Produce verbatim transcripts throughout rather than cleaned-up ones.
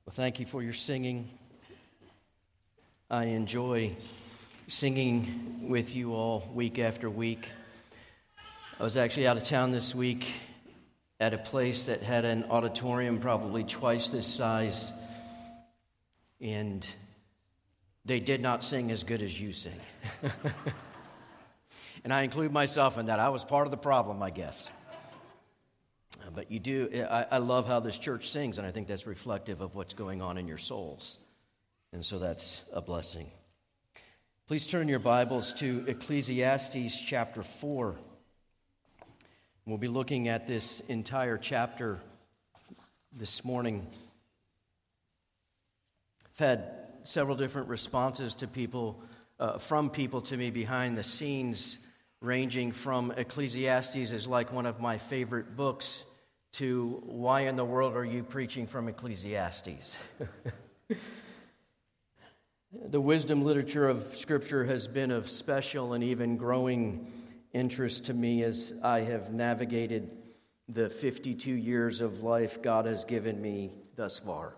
Well, thank you for your singing. I enjoy singing with you all week after week. I was actually out of town this week at a place that had an auditorium probably twice this size, and they did not sing as good as you sing. And I include myself in that. I was part of the problem, I guess. But you do, I, I love how this church sings, and I think that's reflective of what's going on in your souls. And so that's a blessing. Please turn your Bibles to Ecclesiastes chapter four. We'll be looking at this entire chapter this morning. I've had several different responses to people, uh, from people to me behind the scenes, ranging from Ecclesiastes is like one of my favorite books to why in the world are you preaching from Ecclesiastes? The wisdom literature of Scripture has been of special and even growing interest to me as I have navigated the fifty-two years of life God has given me thus far.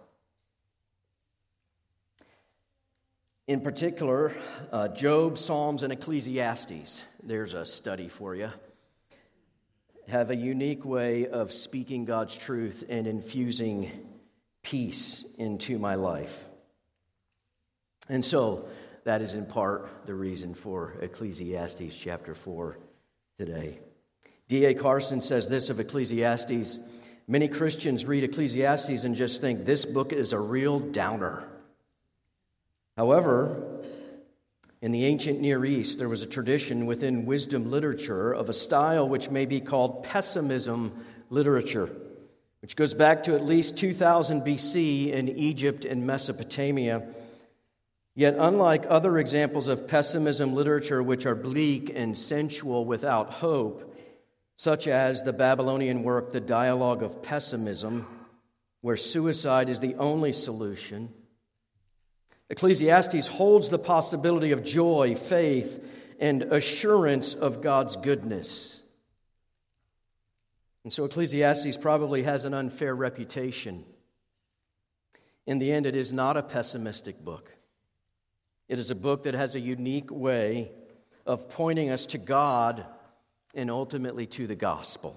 In particular, uh, Job, Psalms, and Ecclesiastes, there's a study for you, have a unique way of speaking God's truth and infusing peace into my life. And so that is in part the reason for Ecclesiastes chapter four today. D A Carson says this of Ecclesiastes: many Christians read Ecclesiastes and just think this book is a real downer. However, in the ancient Near East, there was a tradition within wisdom literature of a style which may be called pessimism literature, which goes back to at least two thousand B C in Egypt and Mesopotamia. Yet, unlike other examples of pessimism literature which are bleak and sensual without hope, such as the Babylonian work, The Dialogue of Pessimism, where suicide is the only solution, Ecclesiastes holds the possibility of joy, faith, and assurance of God's goodness. And so Ecclesiastes probably has an unfair reputation. In the end, it is not a pessimistic book. It is a book that has a unique way of pointing us to God and ultimately to the gospel.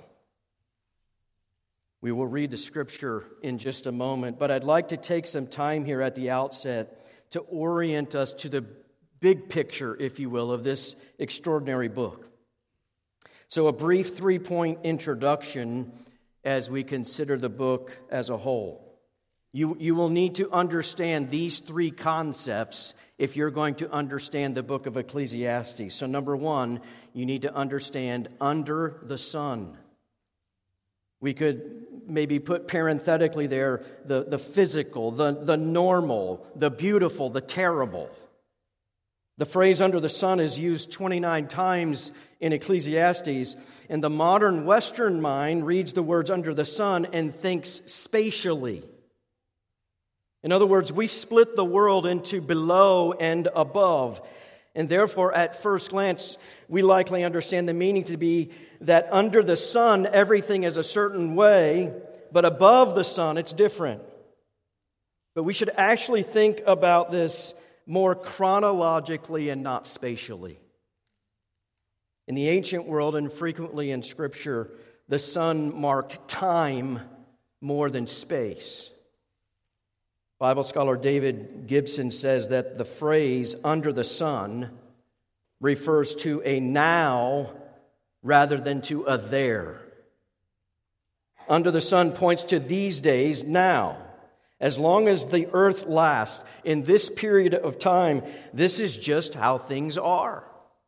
We will read the scripture in just a moment, but I'd like to take some time here at the outset to orient us to the big picture, if you will, of this extraordinary book. So a brief three-point introduction as we consider the book as a whole. You, you will need to understand these three concepts if you're going to understand the book of Ecclesiastes. So number one, you need to understand under the sun. We could maybe put parenthetically there the, the physical, the, the normal, the beautiful, the terrible. The phrase under the sun is used twenty-nine times in Ecclesiastes, and the modern Western mind reads the words under the sun and thinks spatially. In other words, we split the world into below and above. And therefore, at first glance, we likely understand the meaning to be that under the sun, everything is a certain way, but above the sun, it's different. But we should actually think about this more chronologically and not spatially. In the ancient world, and frequently in Scripture, the sun marked time more than space. Bible scholar David Gibson says that the phrase under the sun refers to a now rather than to a there. Under the sun points to these days now. As long as the earth lasts, in this period of time, this is just how things are.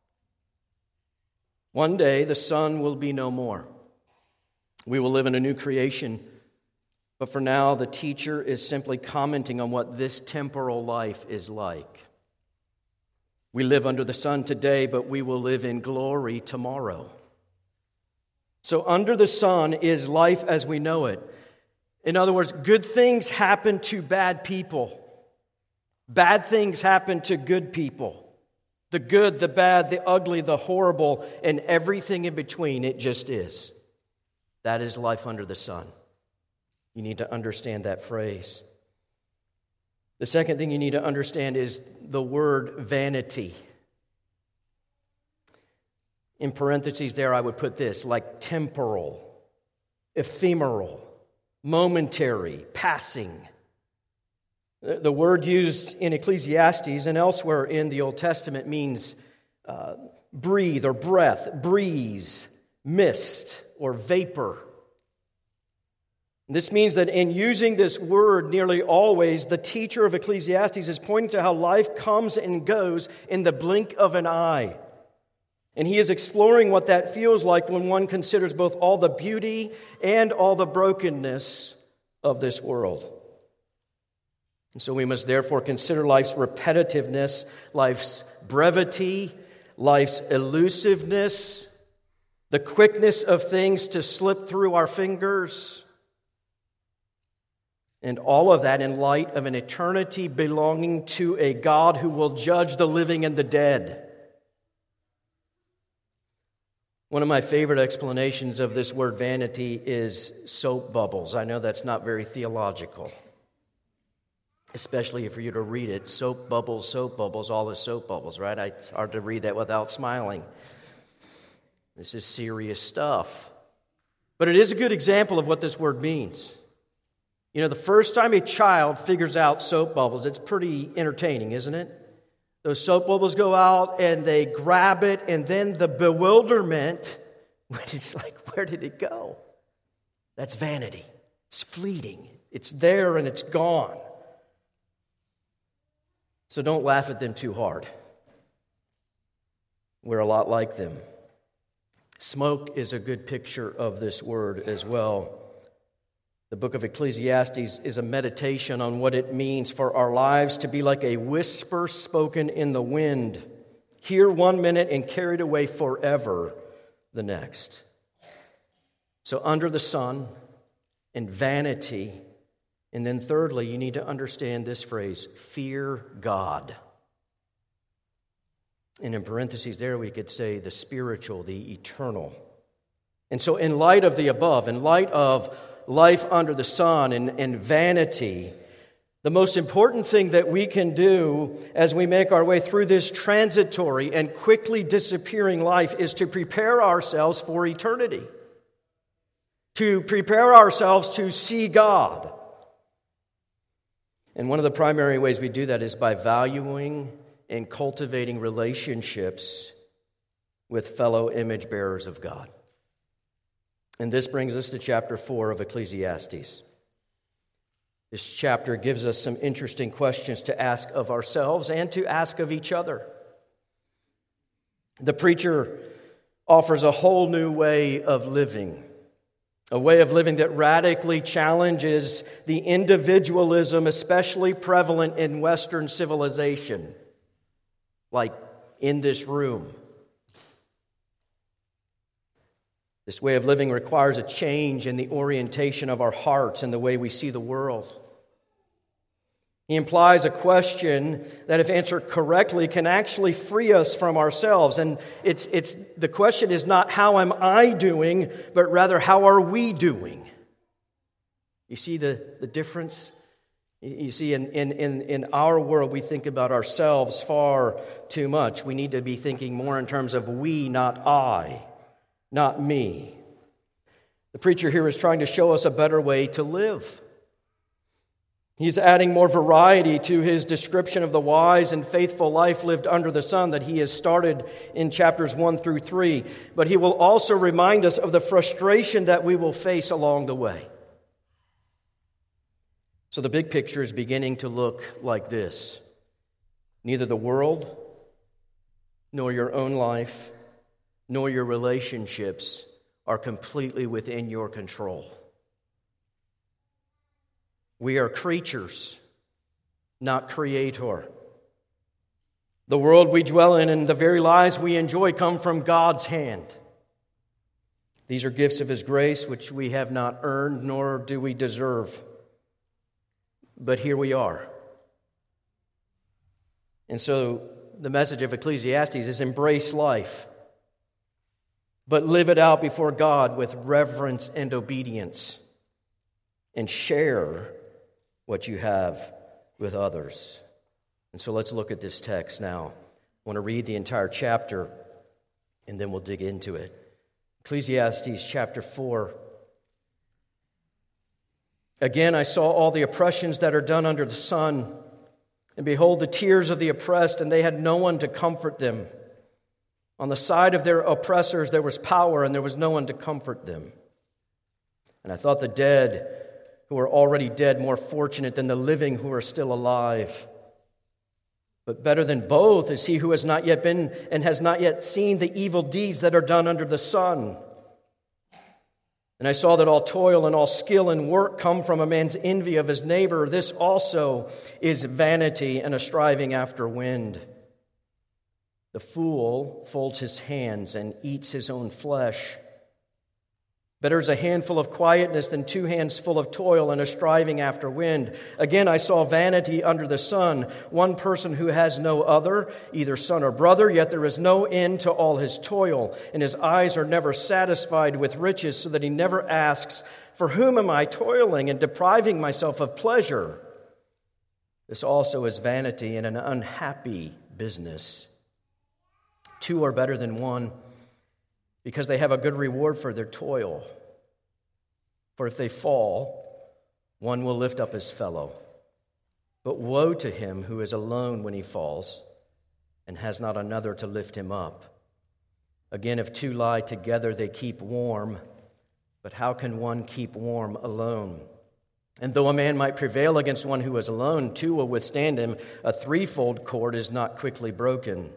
One day the sun will be no more. We will live in a new creation. But for now, the teacher is simply commenting on what this temporal life is like. We live under the sun today, but we will live in glory tomorrow. So under the sun is life as we know it. In other words, good things happen to bad people. Bad things happen to good people. The good, the bad, the ugly, the horrible, and everything in between, it just is. That is life under the sun. You need to understand that phrase. The second thing you need to understand is the word vanity. In parentheses there, I would put this, like temporal, ephemeral, momentary, passing. The word used in Ecclesiastes and elsewhere in the Old Testament means uh, breathe or breath, breeze, mist, or vapor. This means that in using this word nearly always, the teacher of Ecclesiastes is pointing to how life comes and goes in the blink of an eye. And he is exploring what that feels like when one considers both all the beauty and all the brokenness of this world. And so we must therefore consider life's repetitiveness, life's brevity, life's elusiveness, the quickness of things to slip through our fingers, and all of that in light of an eternity belonging to a God who will judge the living and the dead. One of my favorite explanations of this word vanity is soap bubbles. I know that's not very theological, especially for you to read it. Soap bubbles, soap bubbles, all the soap bubbles, right? It's hard to read that without smiling. This is serious stuff. But it is a good example of what this word means. You know, the first time a child figures out soap bubbles, it's pretty entertaining, isn't it? Those soap bubbles go out and they grab it, and then the bewilderment, when it's like, where did it go? That's vanity. It's fleeting. It's there and it's gone. So don't laugh at them too hard. We're a lot like them. Smoke is a good picture of this word as well. The book of Ecclesiastes is a meditation on what it means for our lives to be like a whisper spoken in the wind, here one minute and carried away forever the next. So under the sun and vanity, and then thirdly, you need to understand this phrase, fear God. And in parentheses there, we could say the spiritual, the eternal. And so in light of the above, in light of life under the sun and, and vanity, the most important thing that we can do as we make our way through this transitory and quickly disappearing life is to prepare ourselves for eternity, to prepare ourselves to see God. And one of the primary ways we do that is by valuing and cultivating relationships with fellow image bearers of God. And this brings us to chapter four of Ecclesiastes. This chapter gives us some interesting questions to ask of ourselves and to ask of each other. The preacher offers a whole new way of living, a way of living that radically challenges the individualism especially prevalent in Western civilization, like in this room. This way of living requires a change in the orientation of our hearts and the way we see the world. He implies a question that, if answered correctly, can actually free us from ourselves. And it's it's the question is not how am I doing, but rather how are we doing? You see the, the difference? You see, in, in, in, in our world, we think about ourselves far too much. We need to be thinking more in terms of we, not I. Not me. The preacher here is trying to show us a better way to live. He's adding more variety to his description of the wise and faithful life lived under the sun that he has started in chapters one through three. But he will also remind us of the frustration that we will face along the way. So the big picture is beginning to look like this. Neither the world, nor your own life, nor your relationships are completely within your control. We are creatures, not creator. The world we dwell in and the very lives we enjoy come from God's hand. These are gifts of His grace which we have not earned, nor do we deserve. But here we are. And so the message of Ecclesiastes is embrace life, but live it out before God with reverence and obedience, and share what you have with others. And so let's look at this text now. I want to read the entire chapter, and then we'll dig into it. Ecclesiastes chapter four. Again, I saw all the oppressions that are done under the sun, and behold, the tears of the oppressed, and they had no one to comfort them. On the side of their oppressors there was power, and there was no one to comfort them. And I thought the dead who are already dead more fortunate than the living who are still alive. But better than both is he who has not yet been and has not yet seen the evil deeds that are done under the sun. And I saw that all toil and all skill and work come from a man's envy of his neighbor. This also is vanity and a striving after wind. The fool folds his hands and eats his own flesh. Better is a handful of quietness than two hands full of toil and a striving after wind. Again, I saw vanity under the sun, one person who has no other, either son or brother, yet there is no end to all his toil, and his eyes are never satisfied with riches, so that he never asks, for whom am I toiling and depriving myself of pleasure? This also is vanity and an unhappy business. Two are better than one, because they have a good reward for their toil. For if they fall, one will lift up his fellow. But woe to him who is alone when he falls and has not another to lift him up. Again, if two lie together, they keep warm. But how can one keep warm alone? And though a man might prevail against one who is alone, two will withstand him. A threefold cord is not quickly broken.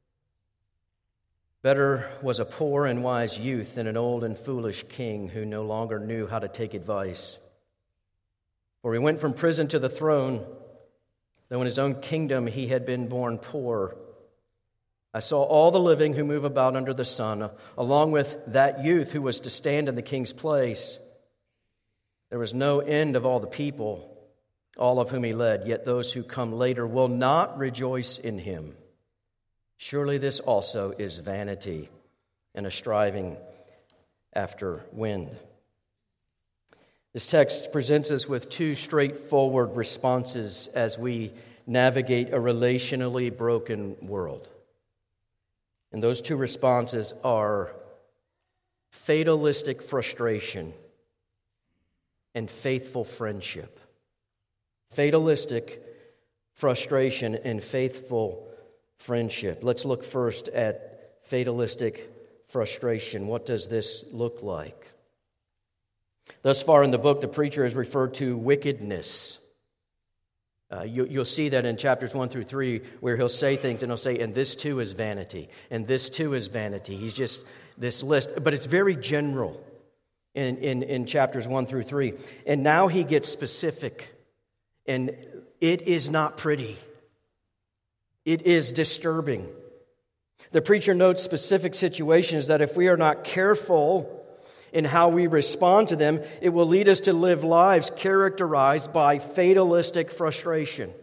Better was a poor and wise youth than an old and foolish king who no longer knew how to take advice. For he went from prison to the throne, though in his own kingdom he had been born poor. I saw all the living who move about under the sun, along with that youth who was to stand in the king's place. There was no end of all the people, all of whom he led, yet those who come later will not rejoice in him. Surely this also is vanity and a striving after wind. This text presents us with two straightforward responses as we navigate a relationally broken world. And those two responses are fatalistic frustration and faithful friendship. Fatalistic frustration and faithful friendship. Let's look first at fatalistic frustration. What does this look like? Thus far in the book, the preacher has referred to wickedness. Uh, you, you'll see that in chapters one through three, where he'll say things and he'll say, and this too is vanity, and this too is vanity. He's just this list, but it's very general in, in, in chapters one through three. And now he gets specific, and it is not pretty. It is disturbing. The preacher notes specific situations that if we are not careful in how we respond to them, it will lead us to live lives characterized by fatalistic frustration.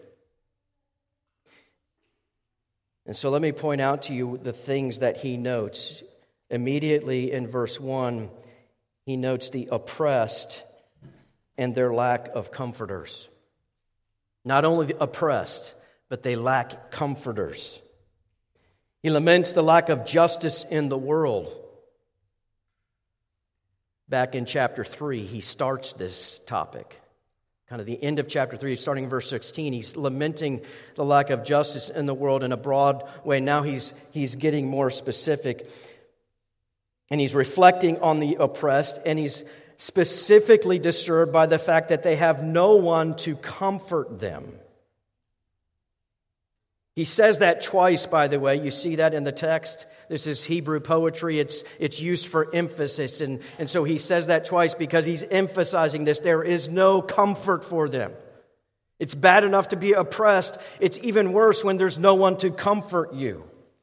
And so let me point out to you the things that he notes. Immediately in verse one, he notes the oppressed and their lack of comforters. Not only the oppressed, but they lack comforters. He laments the lack of justice in the world. Back in chapter three, he starts this topic. Kind of the end of chapter three, starting in verse sixteen, he's lamenting the lack of justice in the world in a broad way. Now he's, he's getting more specific. And he's reflecting on the oppressed, and he's specifically disturbed by the fact that they have no one to comfort them. He says that twice, by the way. You see that in the text. This is Hebrew poetry. It's, it's used for emphasis. And, and so he says that twice because he's emphasizing this. There is no comfort for them. It's bad enough to be oppressed. It's even worse when there's no one to comfort you.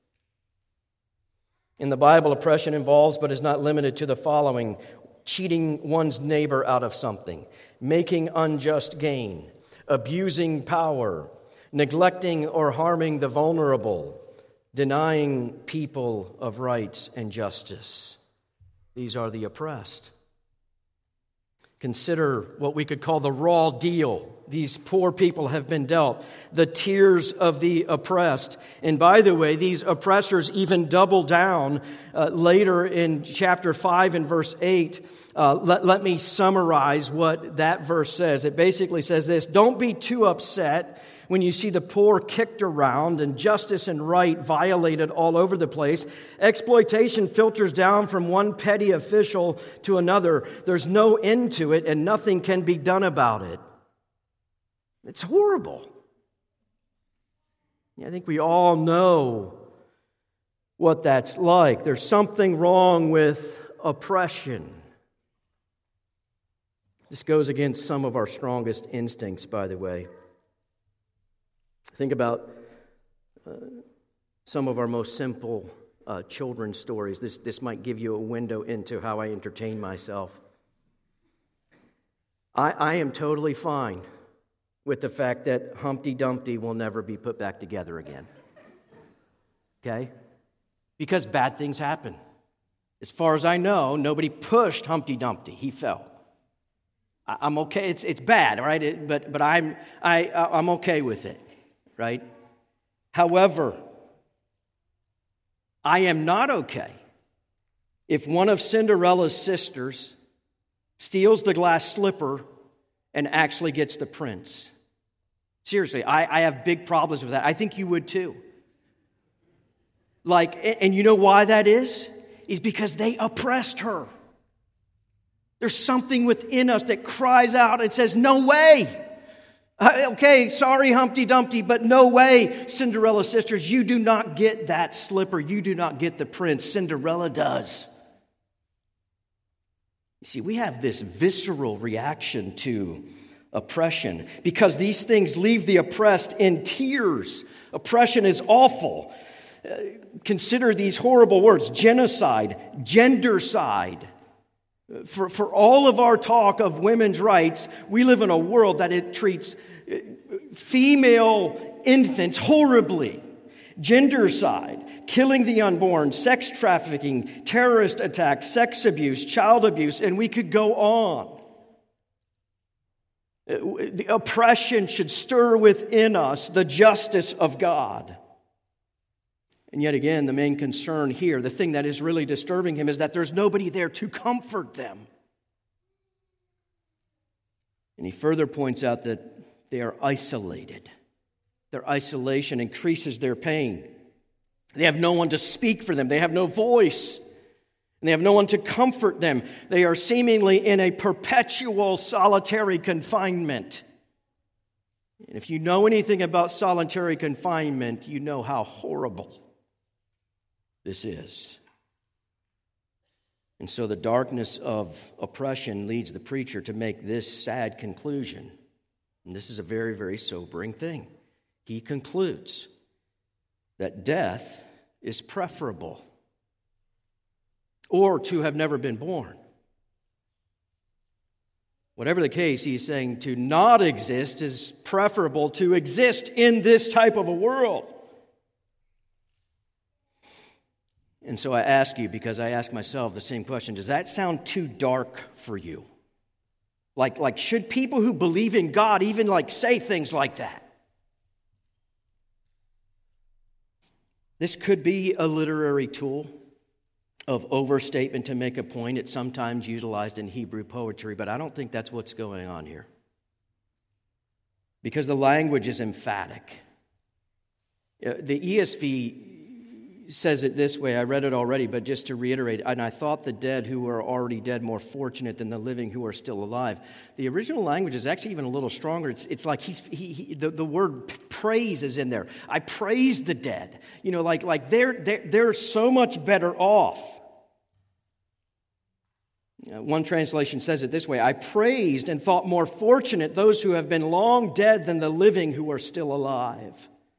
In the Bible, oppression involves, but is not limited to, the following: cheating one's neighbor out of something, making unjust gain, abusing power, neglecting or harming the vulnerable, denying people of rights and justice. These are the oppressed. Consider what we could call the raw deal these poor people have been dealt, the tears of the oppressed. And by the way, these oppressors even double down uh, later in chapter five and verse eight. Uh, let, let me summarize what that verse says. It basically says this: don't be too upset when you see the poor kicked around and justice and right violated all over the place. Exploitation filters down from one petty official to another. There's no end to it, and nothing can be done about it. It's horrible. I think we all know what that's like. There's something wrong with oppression. This goes against some of our strongest instincts, by the way. Think about uh, some of our most simple uh, children's stories. This, this might give you a window into how I entertain myself. I, I am totally fine with the fact that Humpty Dumpty will never be put back together again. Okay? Because bad things happen. As far as I know, nobody pushed Humpty Dumpty. He fell. I, I'm okay. It's it's bad, right? It, but but I'm I I'm okay with it, right? However, I am not okay if one of Cinderella's sisters steals the glass slipper and actually gets the prince. Seriously, I, I have big problems with that. I think you would too. Like, and you know why that is? Is because they oppressed her. There's something within us that cries out and says, no way. Okay, sorry, Humpty Dumpty, but no way, Cinderella sisters, you do not get that slipper. You do not get the prince. Cinderella does. You see, we have this visceral reaction to oppression because these things leave the oppressed in tears. Oppression is awful. Uh, consider these horrible words: genocide, gendercide. For, for all of our talk of women's rights, we live in a world that it treats female infants horribly. Gendercide, killing the unborn, sex trafficking, terrorist attacks, sex abuse, child abuse, and we could go on. The oppression should stir within us the justice of God. And yet again, the main concern here, the thing that is really disturbing him, is that there's nobody there to comfort them. And he further points out that they are isolated. Their isolation increases their pain. They have no one to speak for them. They have no voice. And they have no one to comfort them. They are seemingly in a perpetual solitary confinement. And if you know anything about solitary confinement, you know how horrible this is. And so the darkness of oppression leads the preacher to make this sad conclusion. And this is a very, very sobering thing. He concludes that death is preferable, or to have never been born. Whatever the case, he's saying to not exist is preferable to exist in this type of a world. And so I ask you, because I ask myself the same question, does that sound too dark for you? Like, like should people who believe in God even like say things like that? This could be a literary tool of overstatement to make a point. It's sometimes utilized in Hebrew poetry, but I don't think that's what's going on here. Because the language is emphatic. The E S V says it this way. I read it already, but just to reiterate, and I thought the dead who are already dead more fortunate than the living who are still alive. The original language is actually even a little stronger. It's, it's like he's he, he the, the word praise is in there. I praise the dead. You know, like like they're they're, they're so much better off. Uh, one translation says it this way: I praised and thought more fortunate those who have been long dead than the living who are still alive.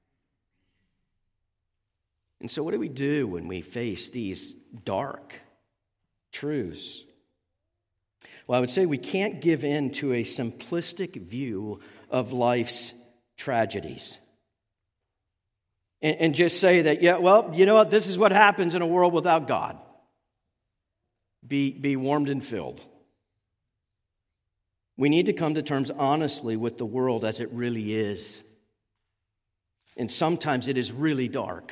And so what do we do when we face these dark truths? Well, I would say we can't give in to a simplistic view of life's tragedies. And, and just say that, yeah, well, you know what, this is what happens in a world without God. Be, be warmed and filled. We need to come to terms honestly with the world as it really is. And sometimes it is really dark.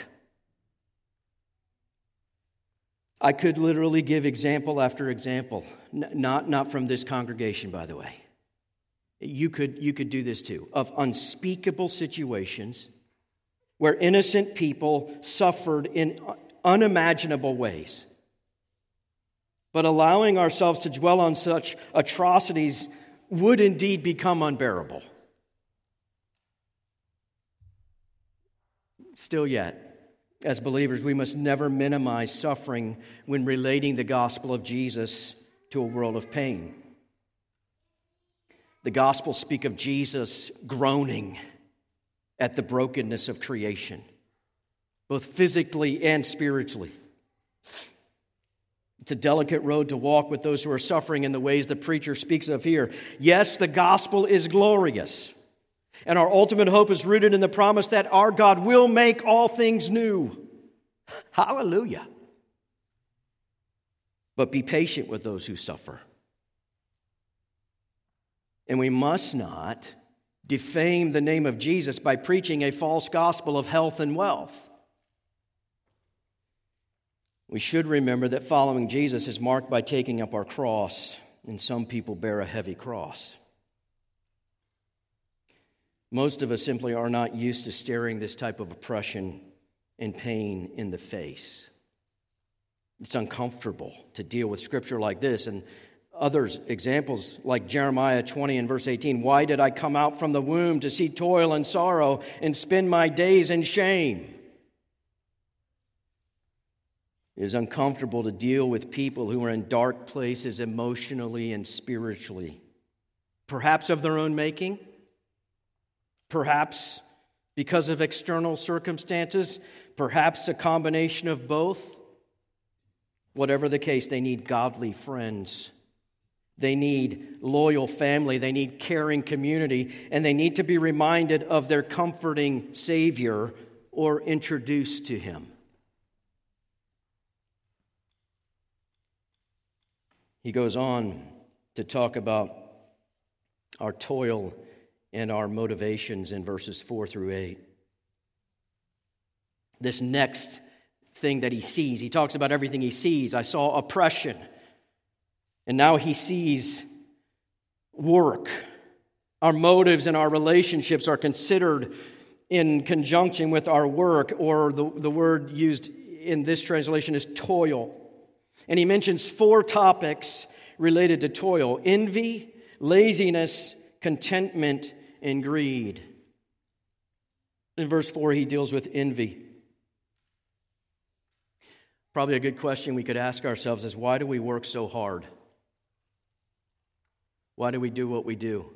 I could literally give example after example, N- not, not from this congregation, by the way. You could, you could do this too, of unspeakable situations where innocent people suffered in unimaginable ways. But allowing ourselves to dwell on such atrocities would indeed become unbearable. Still yet, as believers, we must never minimize suffering when relating the gospel of Jesus to a world of pain. The Gospels speak of Jesus groaning at the brokenness of creation, both physically and spiritually. It's a delicate road to walk with those who are suffering in the ways the preacher speaks of here. Yes, the gospel is glorious, and our ultimate hope is rooted in the promise that our God will make all things new. Hallelujah. But be patient with those who suffer. And we must not defame the name of Jesus by preaching a false gospel of health and wealth. We should remember that following Jesus is marked by taking up our cross, and some people bear a heavy cross. Most of us simply are not used to staring this type of oppression and pain in the face. It's uncomfortable to deal with scripture like this, and others, examples like Jeremiah twenty and verse eighteen. Why did I come out from the womb to see toil and sorrow and spend my days in shame? It is uncomfortable to deal with people who are in dark places emotionally and spiritually. Perhaps of their own making. Perhaps because of external circumstances. Perhaps a combination of both. Whatever the case, they need godly friends. They need loyal family. They need caring community. And they need to be reminded of their comforting Savior or introduced to Him. He goes on to talk about our toil and our motivations in verses four through eight. This next thing that he sees, he talks about everything he sees. I saw oppression. And now he sees work. Our motives and our relationships are considered in conjunction with our work, or the, the word used in this translation is toil. And he mentions four topics related to toil: envy, laziness, contentment, and greed. In verse four, he deals with envy. Probably a good question we could ask ourselves is, why do we work so hard? Why do we do what we do?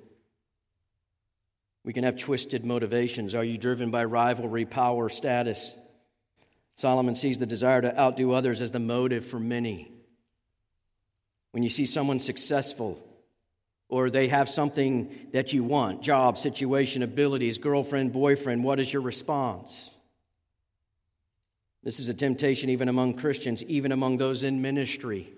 We can have twisted motivations. Are you driven by rivalry, power, status? Solomon sees the desire to outdo others as the motive for many. When you see someone successful, or they have something that you want, job, situation, abilities, girlfriend, boyfriend, what is your response? This is a temptation even among Christians, even among those in ministry.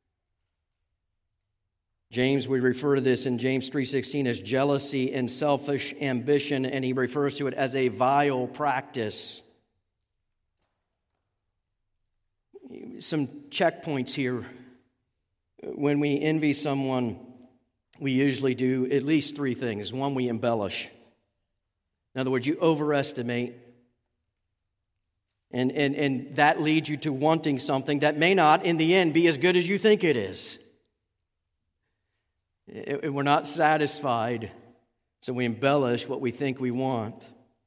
James, we refer to this in James three sixteen as jealousy and selfish ambition, and he refers to it as a vile practice. Some checkpoints here. When we envy someone, we usually do at least three things. One, we embellish. In other words, you overestimate. And, and, and that leads you to wanting something that may not, in the end, be as good as you think it is. It, we're not satisfied, so we embellish what we think we want.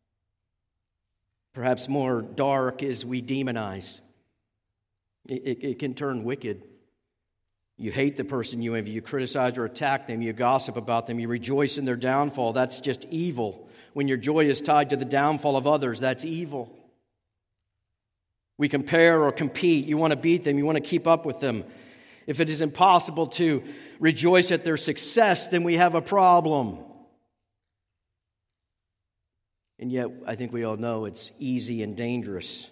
Perhaps more dark is we demonize. It, it, it can turn wicked. You hate the person you envy. You criticize or attack them. You gossip about them. You rejoice in their downfall. That's just evil. When your joy is tied to the downfall of others, that's evil. We compare or compete. You want to beat them. You want to keep up with them. If it is impossible to rejoice at their success, then we have a problem. And yet, I think we all know it's easy and dangerous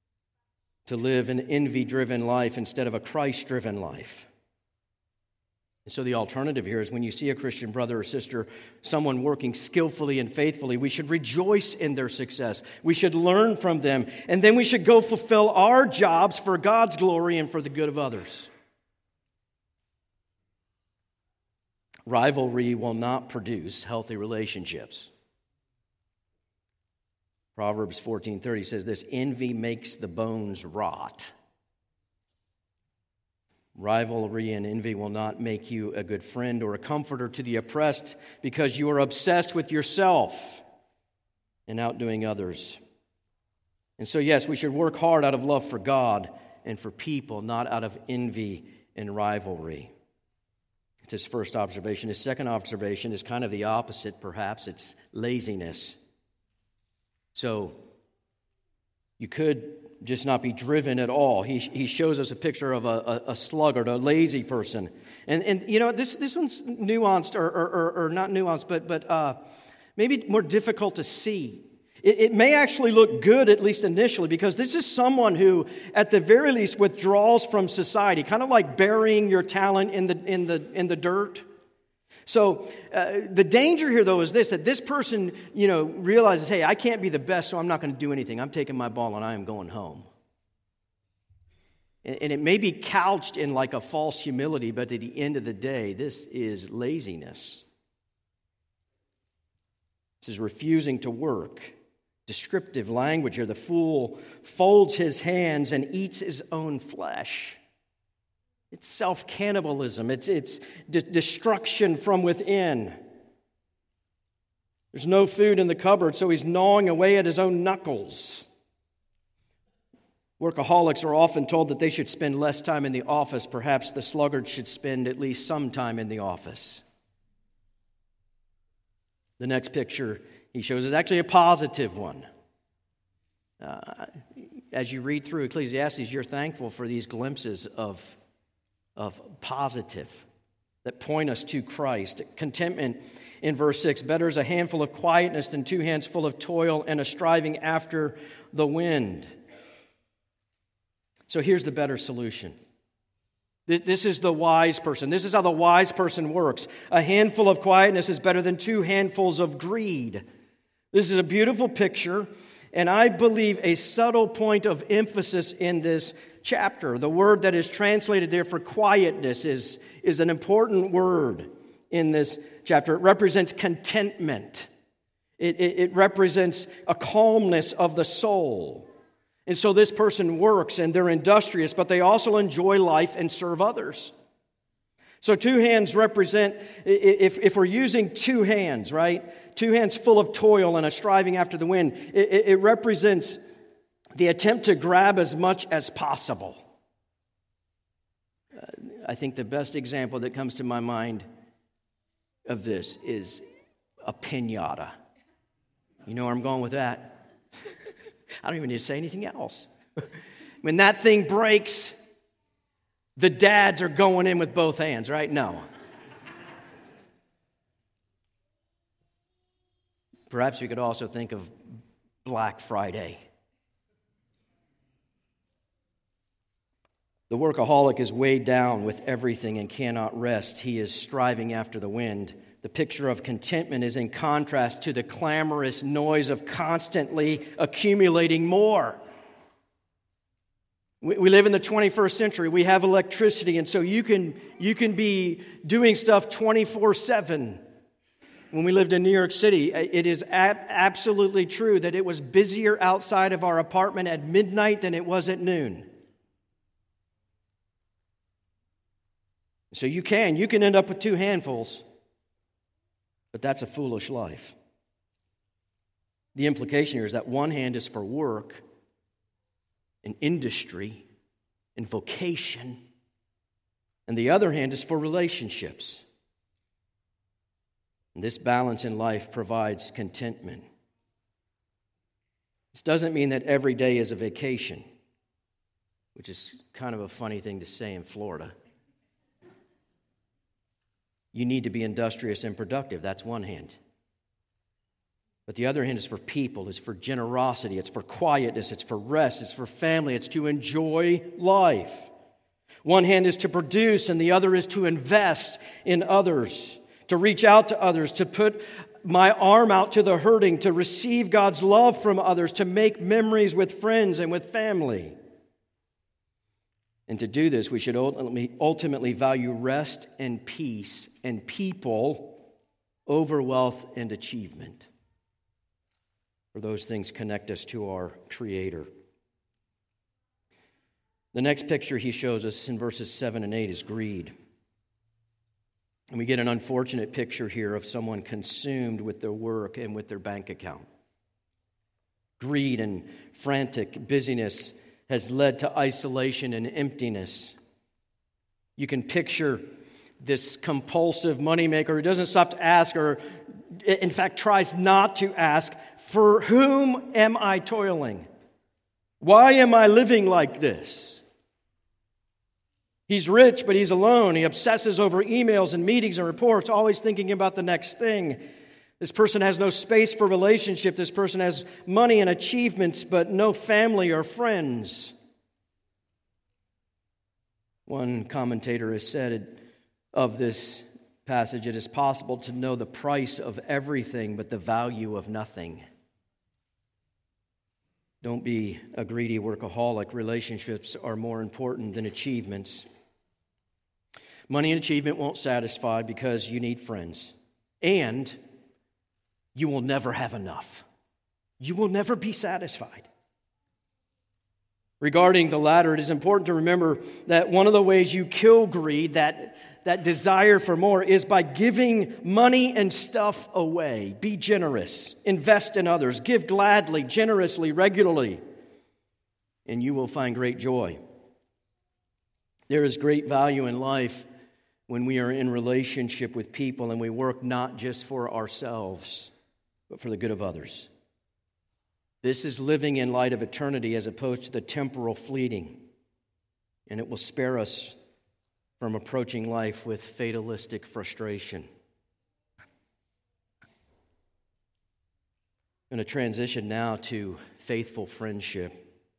to live an envy-driven life instead of a Christ-driven life. And so the alternative here is when you see a Christian brother or sister, someone working skillfully and faithfully, we should rejoice in their success. We should learn from them. And then we should go fulfill our jobs for God's glory and for the good of others. Rivalry will not produce healthy relationships. Proverbs fourteen thirty says this, envy makes the bones rot. Rivalry and envy will not make you a good friend or a comforter to the oppressed because you are obsessed with yourself and outdoing others. And so, yes, we should work hard out of love for God and for people, not out of envy and rivalry. It's his first observation. His second observation is kind of the opposite, perhaps. It's laziness. So, you could just not be driven at all. He he shows us a picture of a, a, a sluggard, a lazy person. And, and you know, this, this one's nuanced, or, or, or, or not nuanced, but, but uh, maybe more difficult to see. It, it may actually look good, at least initially, because this is someone who, at the very least, withdraws from society, kind of like burying your talent in the, in the, in the dirt. So uh, the danger here, though, is this, that this person, you know, realizes, hey, I can't be the best, so I'm not going to do anything. I'm taking my ball and I am going home. And, and it may be couched in like a false humility, but at the end of the day, this is laziness. This is refusing to work. Descriptive language here. The fool folds his hands and eats his own flesh. It's self-cannibalism. It's, it's de- destruction from within. There's no food in the cupboard, so he's gnawing away at his own knuckles. Workaholics are often told that they should spend less time in the office. Perhaps the sluggard should spend at least some time in the office. The next picture he shows is actually a positive one. Uh, as you read through Ecclesiastes, you're thankful for these glimpses of of positive that point us to Christ. Contentment in verse six, better is a handful of quietness than two hands full of toil and a striving after the wind. So here's the better solution. This is the wise person. This is how the wise person works. A handful of quietness is better than two handfuls of greed. This is a beautiful picture, and I believe a subtle point of emphasis in this chapter. The word that is translated there for quietness is, is an important word in this chapter. It represents contentment. It, it, it represents a calmness of the soul. And so this person works and they're industrious, but they also enjoy life and serve others. So two hands represent, if, if we're using two hands, right? Two hands full of toil and a striving after the wind, it, it represents the attempt to grab as much as possible. Uh, I think the best example that comes to my mind of this is a piñata. You know where I'm going with that? I don't even need to say anything else. When that thing breaks, the dads are going in with both hands, right? No. Perhaps we could also think of Black Friday. The workaholic is weighed down with everything and cannot rest. He is striving after the wind. The picture of contentment is in contrast to the clamorous noise of constantly accumulating more. We, we live in the twenty-first century. We have electricity, and so you can, you can be doing stuff twenty-four seven. When we lived in New York City, it is ab- absolutely true that it was busier outside of our apartment at midnight than it was at noon. So you can, you can end up with two handfuls, but that's a foolish life. The implication here is that one hand is for work and industry and vocation, and the other hand is for relationships. And this balance in life provides contentment. This doesn't mean that every day is a vacation, which is kind of a funny thing to say in Florida. You need to be industrious and productive. That's one hand. But the other hand is for people. It's for generosity. It's for quietness. It's for rest. It's for family. It's to enjoy life. One hand is to produce, and the other is to invest in others, to reach out to others, to put my arm out to the hurting, to receive God's love from others, to make memories with friends and with family. And to do this, we should ultimately, ultimately value rest and peace and people over wealth and achievement. For those things connect us to our Creator. The next picture he shows us in verses seven and eight is greed. And we get an unfortunate picture here of someone consumed with their work and with their bank account. Greed and frantic busyness has led to isolation and emptiness. You can picture this compulsive moneymaker who doesn't stop to ask, or in fact tries not to ask, for whom am I toiling? Why am I living like this? He's rich, but he's alone. He obsesses over emails and meetings and reports, always thinking about the next thing. This person has no space for relationship. This person has money and achievements, but no family or friends. One commentator has said of this passage, it is possible to know the price of everything, but the value of nothing. Don't be a greedy workaholic. Relationships are more important than achievements. Money and achievement won't satisfy because you need friends. And you will never have enough. You will never be satisfied. Regarding the latter, it is important to remember that one of the ways you kill greed, that, that desire for more, is by giving money and stuff away. Be generous. Invest in others. Give gladly, generously, regularly. And you will find great joy. There is great value in life when we are in relationship with people and we work not just for ourselves, but for the good of others. This is living in light of eternity as opposed to the temporal fleeting. And it will spare us from approaching life with fatalistic frustration. I'm going to transition now to faithful friendship.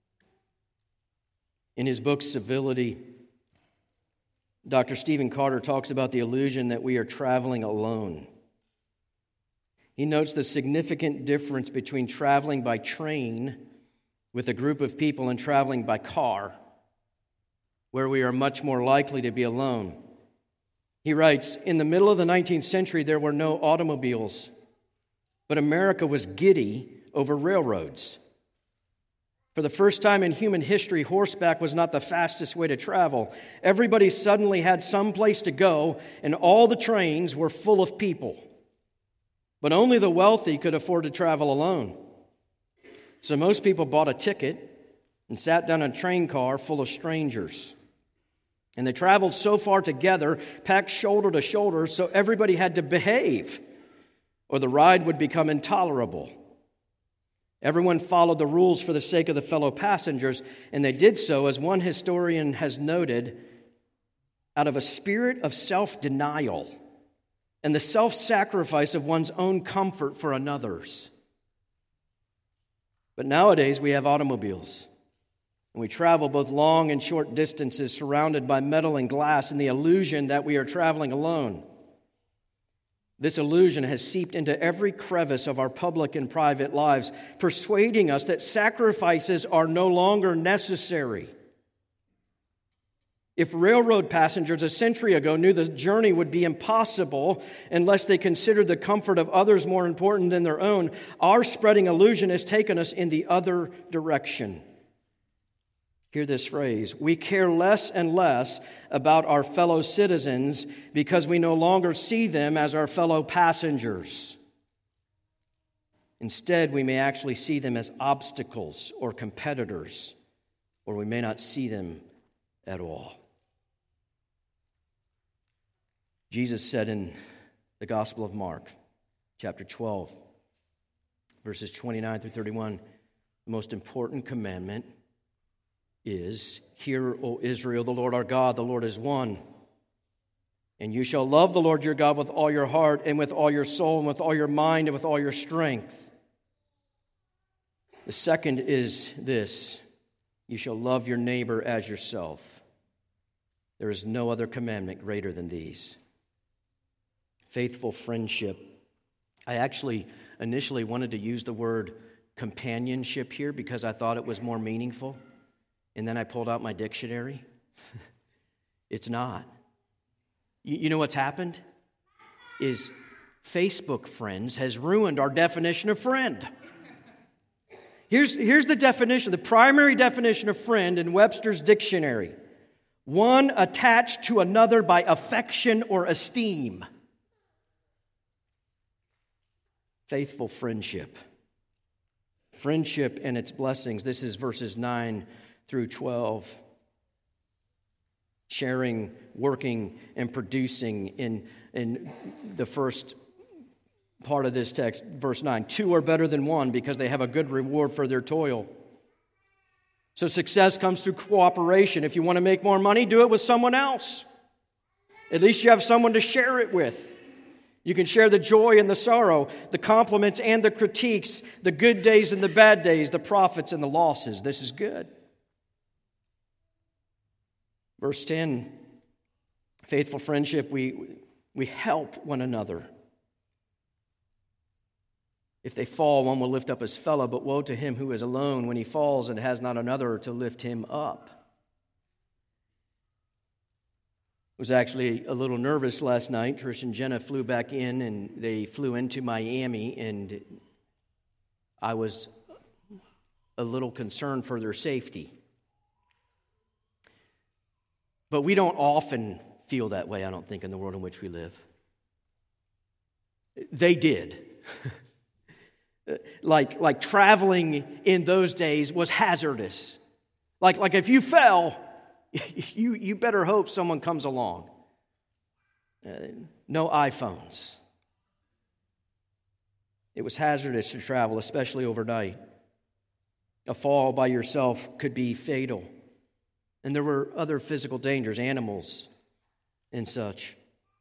In his book, Civility, Doctor Stephen Carter talks about the illusion that we are traveling alone. He notes the significant difference between traveling by train with a group of people and traveling by car, where we are much more likely to be alone. He writes, in the middle of the nineteenth century, there were no automobiles, but America was giddy over railroads. For the first time in human history, horseback was not the fastest way to travel. Everybody suddenly had some place to go, and all the trains were full of people. But only the wealthy could afford to travel alone. So most people bought a ticket and sat down in a train car full of strangers. And they traveled so far together, packed shoulder to shoulder, so everybody had to behave, or the ride would become intolerable. Everyone followed the rules for the sake of the fellow passengers, and they did so, as one historian has noted, out of a spirit of self-denial and the self-sacrifice of one's own comfort for another's. But nowadays we have automobiles, and we travel both long and short distances surrounded by metal and glass in the illusion that we are traveling alone. This illusion has seeped into every crevice of our public and private lives, persuading us that sacrifices are no longer necessary. If railroad passengers a century ago knew the journey would be impossible unless they considered the comfort of others more important than their own, our spreading illusion has taken us in the other direction. Hear this phrase: we care less and less about our fellow citizens because we no longer see them as our fellow passengers. Instead, we may actually see them as obstacles or competitors, or we may not see them at all. Jesus said in the Gospel of Mark, chapter twelve, verses twenty-nine through thirty-one, the most important commandment is, hear, O Israel, the Lord our God, the Lord is one. And you shall love the Lord your God with all your heart and with all your soul and with all your mind and with all your strength. The second is this: you shall love your neighbor as yourself. There is no other commandment greater than these. Faithful friendship. I actually initially wanted to use the word companionship here because I thought it was more meaningful. And then I pulled out my dictionary. It's not. You, you know what's happened? Is Facebook friends has ruined our definition of friend. Here's, here's the definition, the primary definition of friend in Webster's dictionary. One attached to another by affection or esteem. Faithful friendship. Friendship and its blessings. This is verses nine through twelve. Sharing, working, and producing in, in the first part of this text, verse nine. Two are better than one because they have a good reward for their toil. So success comes through cooperation. If you want to make more money, do it with someone else. At least you have someone to share it with. You can share the joy and the sorrow, the compliments and the critiques, the good days and the bad days, the profits and the losses. This is good. Verse ten, faithful friendship, we, we help one another. If they fall, one will lift up his fellow, but woe to him who is alone when he falls and has not another to lift him up. I was actually a little nervous last night. Trish and Jenna flew back in, and they flew into Miami, and I was a little concerned for their safety. But we don't often feel that way, I don't think, in the world in which we live. They did. like, like traveling in those days was hazardous. Like, like if you fell, you, you better hope someone comes along. Uh, no iPhones. It was hazardous to travel, especially overnight. A fall by yourself could be fatal. And there were other physical dangers, animals and such.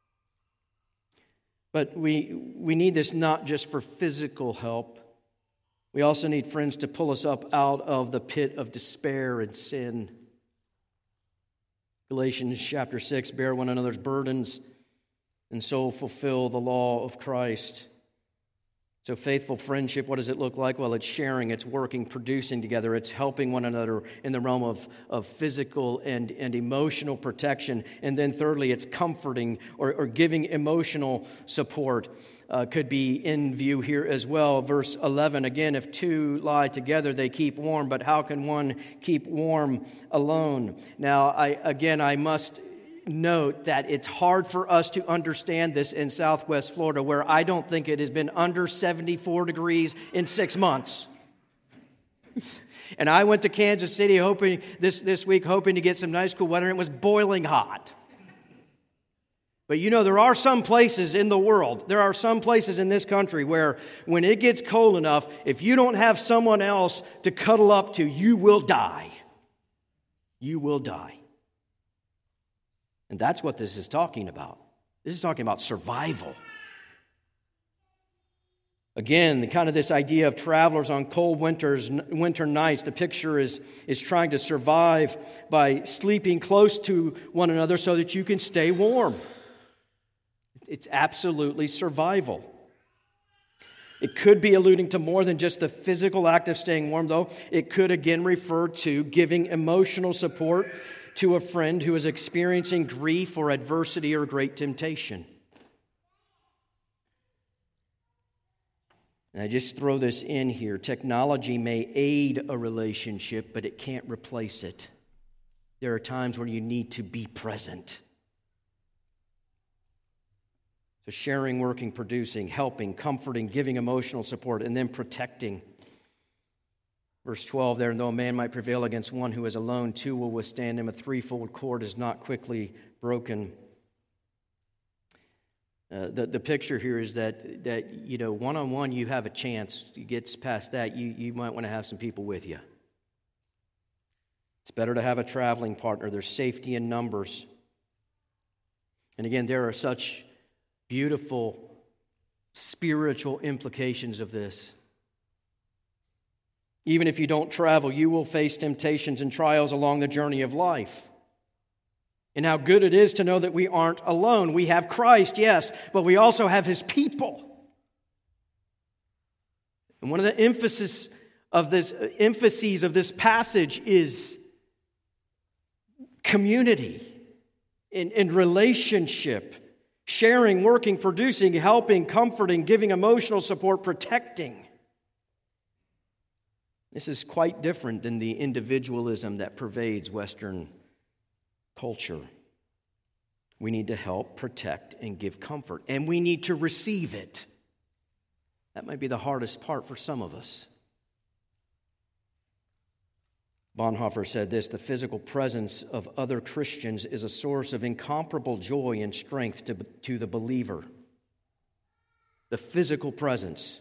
But we we need this not just for physical help. We also need friends to pull us up out of the pit of despair and sin. Galatians chapter six, bear one another's burdens and so fulfill the law of Christ. So faithful friendship, what does it look like? Well, it's sharing, it's working, producing together, it's helping one another in the realm of, of physical and, and emotional protection. And then thirdly, it's comforting or, or giving emotional support. Uh, could be in view here as well. Verse eleven, again, if two lie together, they keep warm, but how can one keep warm alone? Now, I again, I must note that it's hard for us to understand this in Southwest Florida, where I don't think it has been under seventy-four degrees in six months. And I went to Kansas City hoping this, this week, hoping to get some nice cool weather, and it was boiling hot. But you know, there are some places in the world, there are some places in this country where when it gets cold enough, if you don't have someone else to cuddle up to, you will die. You will die. And that's what this is talking about. This is talking about survival. Again, the kind of this idea of travelers on cold winters, winter nights. The picture is, is trying to survive by sleeping close to one another so that you can stay warm. It's absolutely survival. It could be alluding to more than just the physical act of staying warm, though. It could again refer to giving emotional support to a friend who is experiencing grief or adversity or great temptation. And I just throw this in here. Technology may aid a relationship, but it can't replace it. There are times where you need to be present. So sharing, working, producing, helping, comforting, giving emotional support, and then protecting. Verse twelve there, though a man might prevail against one who is alone, two will withstand him. A threefold cord is not quickly broken. Uh, the, the picture here is that, that, you know, one-on-one you have a chance. You get past that, you, you might want to have some people with you. It's better to have a traveling partner. There's safety in numbers. And again, there are such beautiful spiritual implications of this. Even if you don't travel, you will face temptations and trials along the journey of life. And how good it is to know that we aren't alone. We have Christ, yes, but we also have His people. And one of the emphasis of this emphases of this passage is community and, and relationship, sharing, working, producing, helping, comforting, giving emotional support, protecting. This is quite different than the individualism that pervades Western culture. We need to help, protect, and give comfort. And we need to receive it. That might be the hardest part for some of us. Bonhoeffer said this: the physical presence of other Christians is a source of incomparable joy and strength to, to the believer. The physical presence.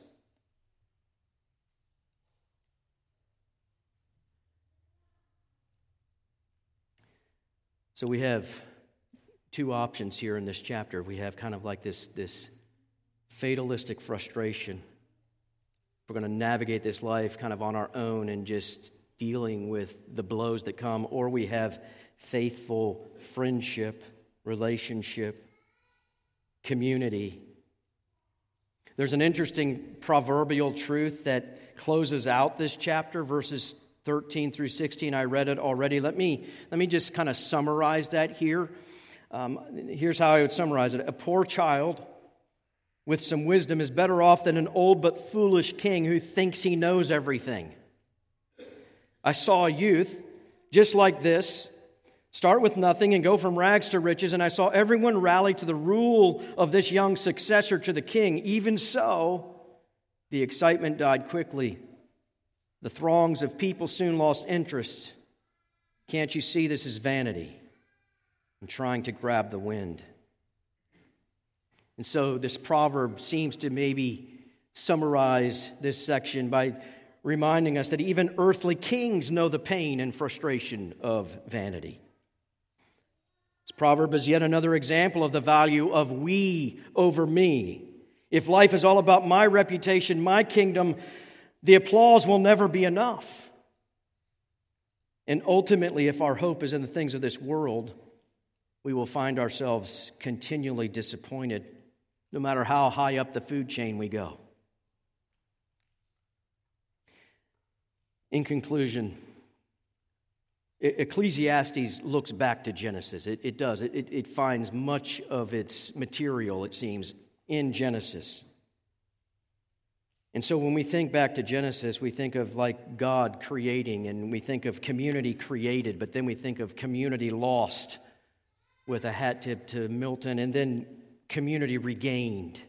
So we have two options here in this chapter. We have kind of like this, this fatalistic frustration. We're going to navigate this life kind of on our own and just dealing with the blows that come, or we have faithful friendship, relationship, community. There's an interesting proverbial truth that closes out this chapter, verses thirteen through sixteen. I read it already. Let me, let me just kind of summarize that here. Um, here's how I would summarize it. A poor child with some wisdom is better off than an old but foolish king who thinks he knows everything. I saw a youth just like this start with nothing and go from rags to riches, and I saw everyone rally to the rule of this young successor to the king. Even so, the excitement died quickly. The throngs of people soon lost interest. Can't you see this is vanity? I'm trying to grab the wind. And so this proverb seems to maybe summarize this section by reminding us that even earthly kings know the pain and frustration of vanity. This proverb is yet another example of the value of we over me. If life is all about my reputation, my kingdom, the applause will never be enough. And ultimately, if our hope is in the things of this world, we will find ourselves continually disappointed, no matter how high up the food chain we go. In conclusion, Ecclesiastes looks back to Genesis. It, it does. It, it finds much of its material, it seems, in Genesis. And so when we think back to Genesis, we think of like God creating, and we think of community created, but then we think of community lost with a hat tip to Milton, and then community regained.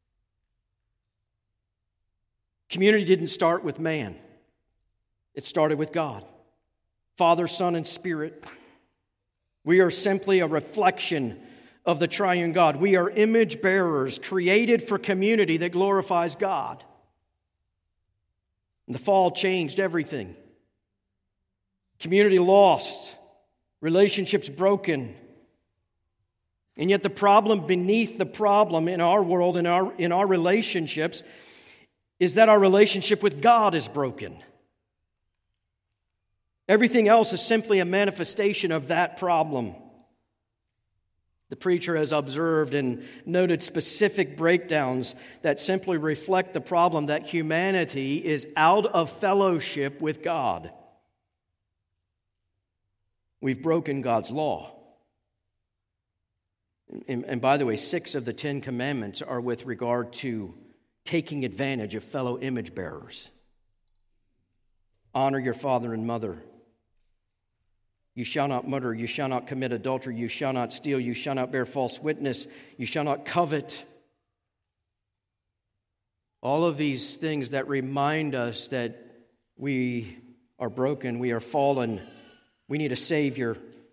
Community didn't start with man. It started with God, Father, Son, and Spirit. We are simply a reflection of the triune God. We are image bearers created for community that glorifies God. And the fall changed everything. Community lost, relationships broken. And yet the problem beneath the problem in our world, in our, in our relationships, is that our relationship with God is broken. Everything else is simply a manifestation of that problem. The preacher has observed and noted specific breakdowns that simply reflect the problem that humanity is out of fellowship with God. We've broken God's law. And, and by the way, six of the Ten Commandments are with regard to taking advantage of fellow image bearers. Honor your father and mother. You shall not murder, you shall not commit adultery, you shall not steal, you shall not bear false witness, you shall not covet. All of these things that remind us that we are broken, we are fallen, we need a Savior.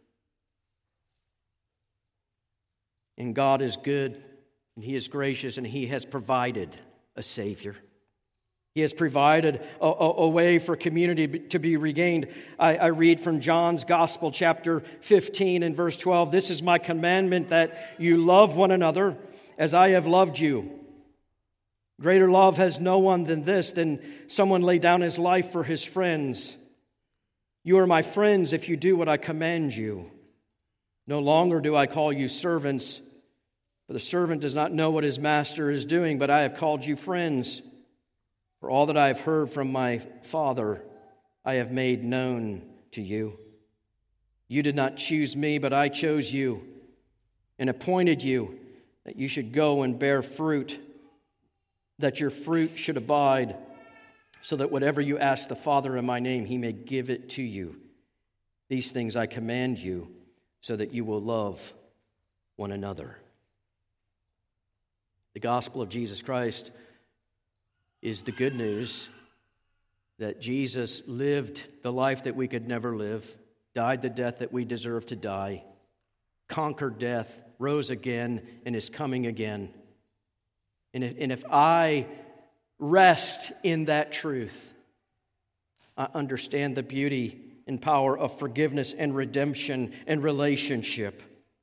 And God is good, and He is gracious, and He has provided a Savior. He has provided a, a, a way for community to be regained. I, I read from John's Gospel, chapter fifteen and verse twelve. This is my commandment, that you love one another as I have loved you. Greater love has no one than this, than someone lay down his life for his friends. You are my friends if you do what I command you. No longer do I call you servants, for the servant does not know what his master is doing, but I have called you friends. For all that I have heard from my Father, I have made known to you. You did not choose me, but I chose you and appointed you that you should go and bear fruit, that your fruit should abide, so that whatever you ask the Father in my name, he may give it to you. These things I command you, so that you will love one another. The gospel of Jesus Christ is the good news that Jesus lived the life that we could never live, died the death that we deserve to die, conquered death, rose again, and is coming again. And if, and if I rest in that truth, I understand the beauty and power of forgiveness and redemption and relationship.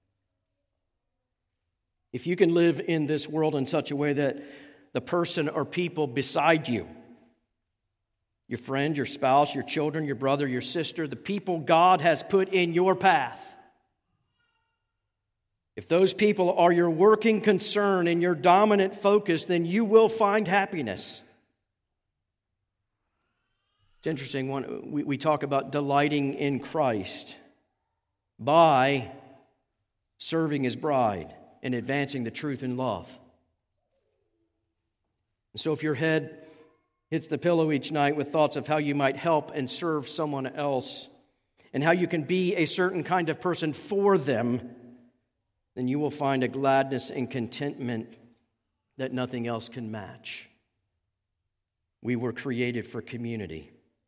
If you can live in this world in such a way that the person or people beside you, your friend, your spouse, your children, your brother, your sister, the people God has put in your path, if those people are your working concern and your dominant focus, then you will find happiness. It's interesting, when we, we talk about delighting in Christ by serving His bride and advancing the truth in love. And so if your head hits the pillow each night with thoughts of how you might help and serve someone else and how you can be a certain kind of person for them, then you will find a gladness and contentment that nothing else can match. We were created for community.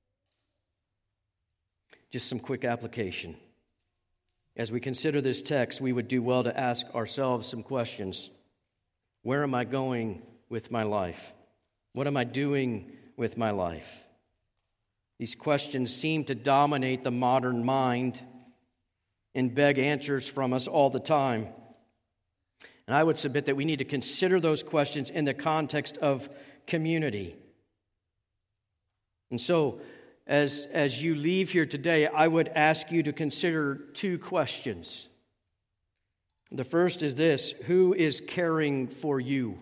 Just some quick application. As we consider this text, we would do well to ask ourselves some questions. Where am I going with my life? What am I doing with my life? These questions seem to dominate the modern mind and beg answers from us all the time. And I would submit that we need to consider those questions in the context of community. And so, as, as you leave here today, I would ask you to consider two questions. The first is this: who is caring for you?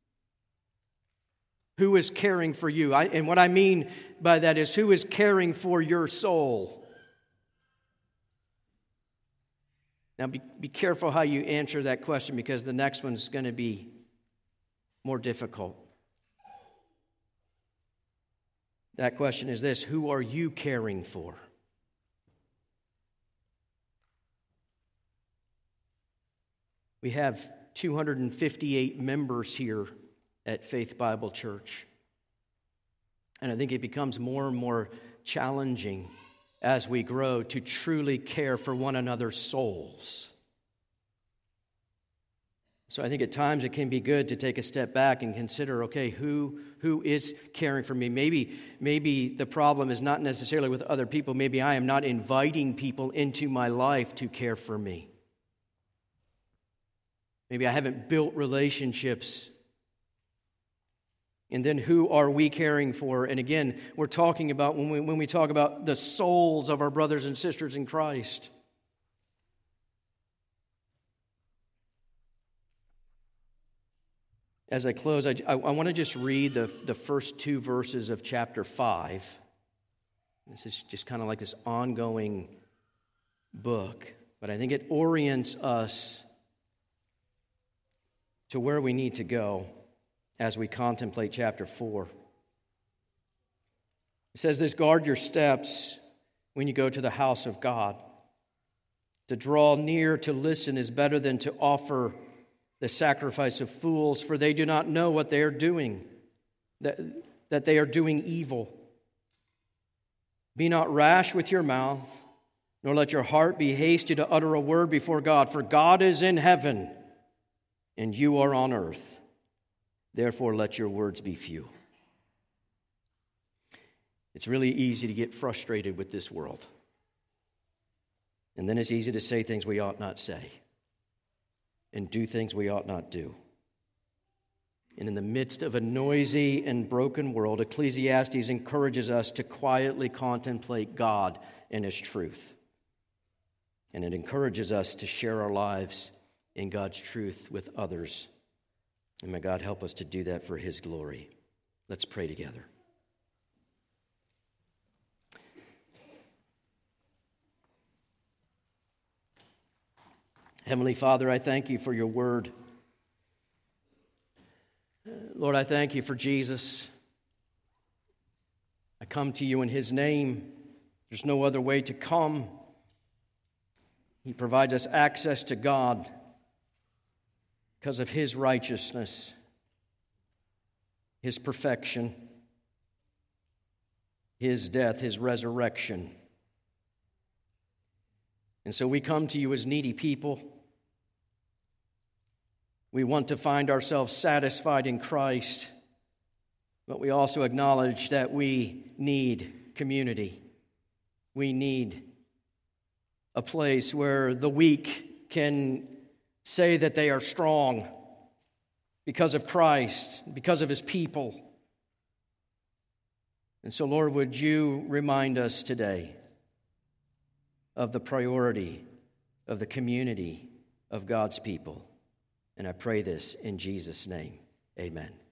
Who is caring for you? I, and what I mean by that is, who is caring for your soul? Now, be, be careful how you answer that question, because the next one's going to be more difficult. That question is this: who are you caring for? We have two hundred fifty-eight members here at Faith Bible Church. And I think it becomes more and more challenging as we grow to truly care for one another's souls. So I think at times it can be good to take a step back and consider, okay, who who is caring for me? Maybe, maybe the problem is not necessarily with other people. Maybe I am not inviting people into my life to care for me. Maybe I haven't built relationships. And then who are we caring for? And again, we're talking about, when we, when we talk about the souls of our brothers and sisters in Christ. As I close, I, I, I want to just read the, the first two verses of chapter five. This is just kind of like this ongoing book, but I think it orients us to where we need to go as we contemplate chapter four. It says this: guard your steps when you go to the house of God. To draw near to listen is better than to offer the sacrifice of fools, for they do not know what they are doing, that, that they are doing evil. Be not rash with your mouth, nor let your heart be hasty to utter a word before God, for God is in heaven, and you are on earth. Therefore, let your words be few. It's really easy to get frustrated with this world. And then it's easy to say things we ought not say and do things we ought not do. And in the midst of a noisy and broken world, Ecclesiastes encourages us to quietly contemplate God and His truth. and it encourages us to share our lives in God's truth with others. And may God help us to do that for His glory. Let's pray together. Heavenly Father, I thank you for your word. Lord, I thank you for Jesus. I come to you in His name. There's no other way to come. He provides us access to God because of His righteousness, His perfection, His death, His resurrection. And so we come to you as needy people. We want to find ourselves satisfied in Christ, but we also acknowledge that we need community. We need a place where the weak can say that they are strong because of Christ, because of His people. And so, Lord, would you remind us today of the priority of the community of God's people? And I pray this in Jesus' name. Amen.